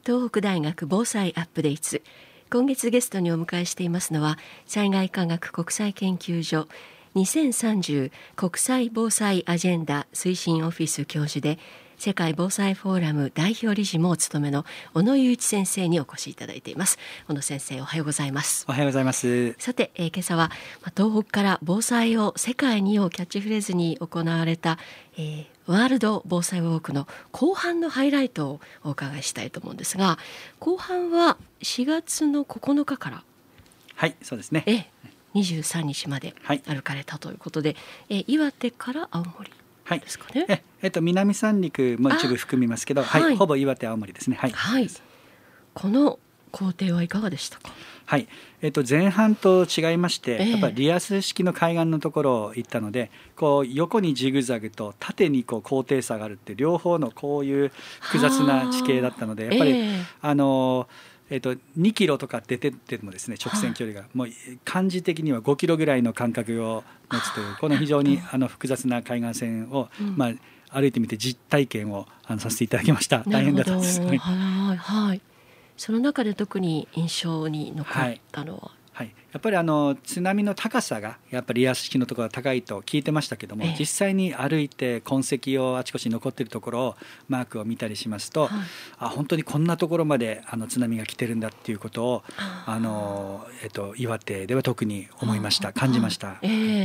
東北大学防災アップデート。今月ゲストにお迎えしていますのは、災害科学国際研究所2030国際防災アジェンダ推進オフィス教授で、世界防災フォーラム代表理事もお務めの小野雄一先生にお越しいただいています。小野先生、おはようございます。 おはようございます。 さて、今朝は東北から防災を世界にをキャッチフレーズに行われた、ワールド防災ウォークの後半のハイライトをお伺いしたいと思うんですが、後半は4月の9日から、 はいそうですね、 23日まで歩かれたということで、岩手から青森ですかね。 南三陸も一部含みますけど、ほぼ岩手青森ですね。 この工程はいかがでしたか？ 前半と違いまして、やっぱりリアス式の海岸のところを行ったので、こう横にジグザグと縦にこう高低差があるって両方のこういう複雑な地形だったので、やっぱり2キロとか出てってもですね、直線距離がもう漢字的には5キロぐらいの間隔を持つという、この非常に複雑な海岸線を、歩いてみて実体験をさせていただきました。大変だったです。 その中で特に印象に残ったのは、 やっぱり津波の高さがやっぱりリアス式のところが高いと聞いてましたけども、実際に歩いて痕跡をあちこちに残っているところをマークを見たりしますと、本当にこんなところまで津波が来てるんだっていうことを岩手では特に思いました。感じました。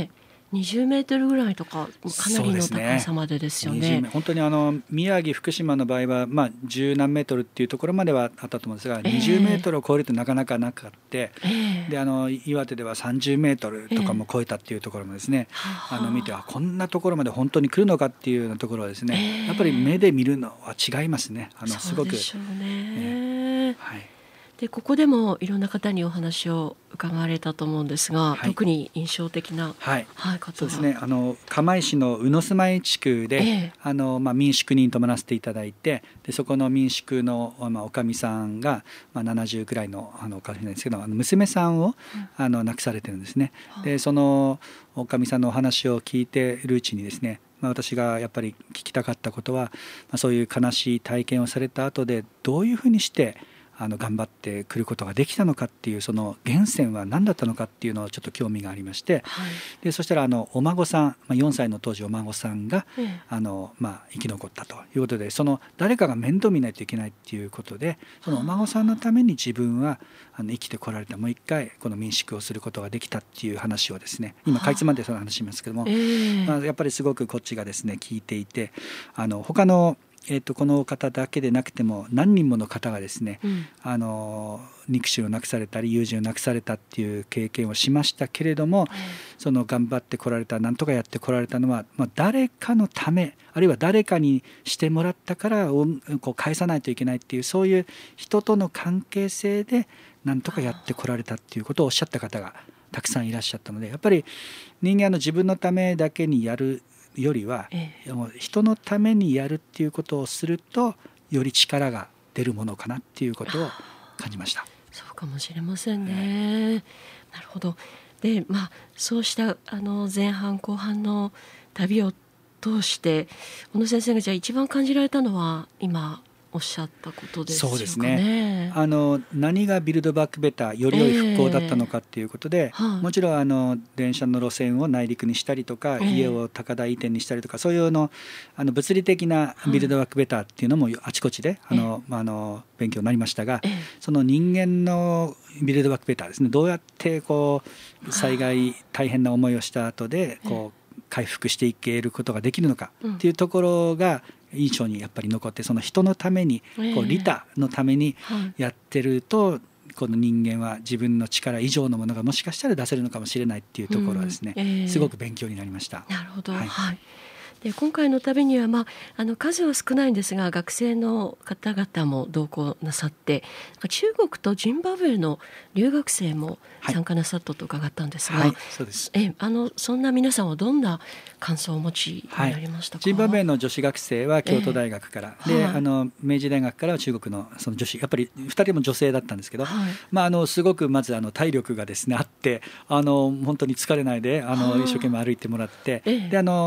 20メートルぐらいとかかなりの高さまでですよね。 本当に宮城福島の場合は10何メートルっていうところまではあったと思うんですが、20メートルを超えるとなかなかなかって、で岩手では30メートルとかも超えたっていうところもですね、見てこんなところまで本当に来るのかっていうようなところはですね、やっぱり目で見るのは違いますね。すごく。 そうでしょうね。でここでもいろんな方にお話を伺われたと思うんですが、特に印象的な、方は。 そうですね、釜石の宇野住まい地区で、民宿に泊まらせていただいて、でそこの民宿の、おかみさんが、70くらいのおかみなんですけど、娘さんを、亡くされてるんですね。でそのおかみさんのお話を聞いているうちにですね、私がやっぱり聞きたかったことは、そういう悲しい体験をされた後でどういうふうにして頑張ってくることができたのかっていう、その源泉は何だったのかっていうのをちょっと興味がありまして、でそしたらお孫さん、4歳の当時お孫さんが、生き残ったということで、その誰かが面倒見ないといけないっていうことで、そのお孫さんのために自分は生きてこられた、もう一回この民宿をすることができたっていう話をですね、今かいつまんでその話しますけども、やっぱりすごくこっちがですね聞いていて、他のこの方だけでなくても何人もの方がですね、肉親を亡くされたり友人を亡くされたっていう経験をしましたけれども、その頑張ってこられた、何とかやってこられたのは、誰かのため、あるいは誰かにしてもらったからこう返さないといけないっていう、そういう人との関係性で何とかやってこられたっていうことをおっしゃった方がたくさんいらっしゃったので、やっぱり人間自分のためだけにやるよりは、人のためにやるっていうことをするとより力が出るものかなっていうことを感じました。 そうかもしれませんね。なるほど。で、そうした前半後半の旅を通して小野先生がじゃあ一番感じられたのは今おっしゃったことですよね。 そうですね。何がビルドバックベター、より良い復興だったのかっていうことで、もちろん電車の路線を内陸にしたりとか、家を高台移転にしたりとか、そういう物理的なビルドバックベターっていうのもあちこちで勉強になりましたが、その人間のビルドバックベターですね、どうやってこう災害大変な思いをした後でこう回復していけることができるのかっていうところが印象にやっぱり残って、その人のためにこう利他のためにやってると、この人間は自分の力以上のものがもしかしたら出せるのかもしれないっていうところはですね、すごく勉強になりました。 なるほど。で今回の旅には、数は少ないんですが学生の方々も同行なさって、中国とジンバブエの留学生も参加なさったと伺ったんですが、 そうです。 そんな皆さんはどんな感想をお持ちになりましたか？ ジンバブエの女子学生は京都大学から、で明治大学からは中国のその女子、やっぱり2人も女性だったんですけど、すごくまず体力がですねあって、本当に疲れないで一生懸命歩いてもらって、で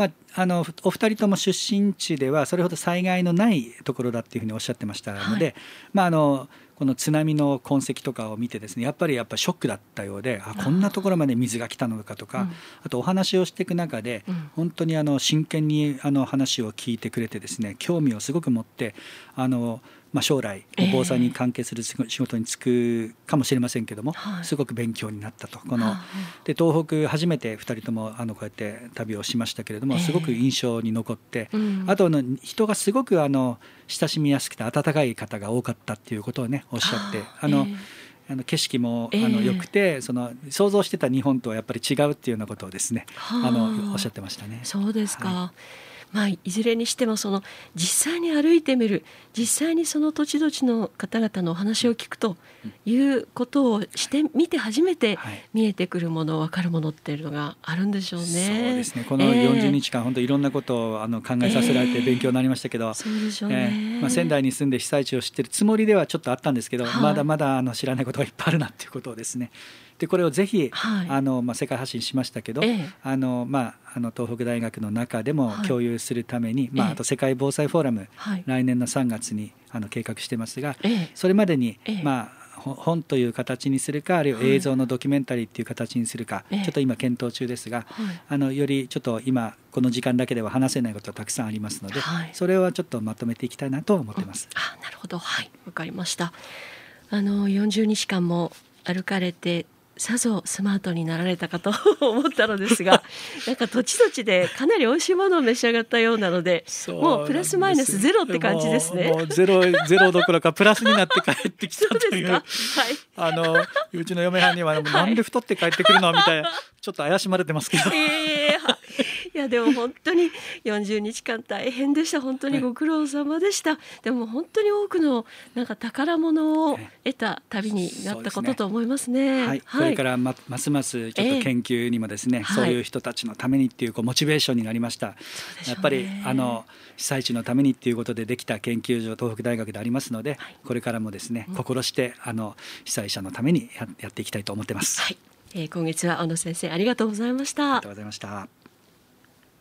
お二人とも出身地ではそれほど災害のないところだっていうふうにおっしゃってましたので、この津波の痕跡とかを見てですね、やっぱりショックだったようで、こんなところまで水が来たのかとか、あとお話をしていく中で、本当に真剣に話を聞いてくれてですね、興味をすごく持って将来防災に関係する仕事に就くかもしれませんけども、すごく勉強になったと。で東北初めて2人ともこうやって旅をしましたけれども、すごく印象に残って、あと人がすごく親しみやすくて温かい方が多かったっていうことをねおっしゃって、景色も良くて、想像してた日本とはやっぱり違うっていうようなことをですねおっしゃってましたね。 そうですか。いずれにしても実際に歩いてみる、実際にその土地土地の方々のお話を聞くということをしてみて初めて見えてくるもの、分かるものっていうのがあるんでしょうね。 そうですね。この40日間、本当いろんなことを考えさせられて勉強になりましたけど、 そうでしょうね。 仙台に住んで被災地を知ってるつもりではちょっとあったんですけど、まだまだ知らないことがいっぱいあるなっていうことをですね。でこれをぜひ、世界発信しましたけど、東北大学の中でも共有するために、あと世界防災フォーラム、来年の3月に計画してますが、それまでに、本という形にするか、あるいは映像のドキュメンタリーっていう形にするか、ちょっと今検討中ですが、よりちょっと今この時間だけでは話せないことがたくさんありますので、それはちょっとまとめていきたいなと思ってます。 なるほど、わかりました。40日間も歩かれてさぞスマートになられたかと思ったのですが、なんか土地土地でかなり美味しいものを召し上がったようなので、もうプラスマイナスゼロって感じですね。 もうゼロどころかプラスになって帰ってきたという。うちの嫁はんにはなんで太って帰ってくるのみたいな、ちょっと怪しまれてますけど。 いやでも本当に40日間大変でした。本当にご苦労様でした。でも本当に多くの宝物を得た旅になったことと思いますね。 これからますますちょっと研究にもですね、そういう人たちのためにっていうモチベーションになりました。やっぱり被災地のためにっていうことでできた研究所、東北大学でありますので、これからもですね心して被災者のためにやっていきたいと思ってます。 今月は小野先生ありがとうございました。 ありがとうございました。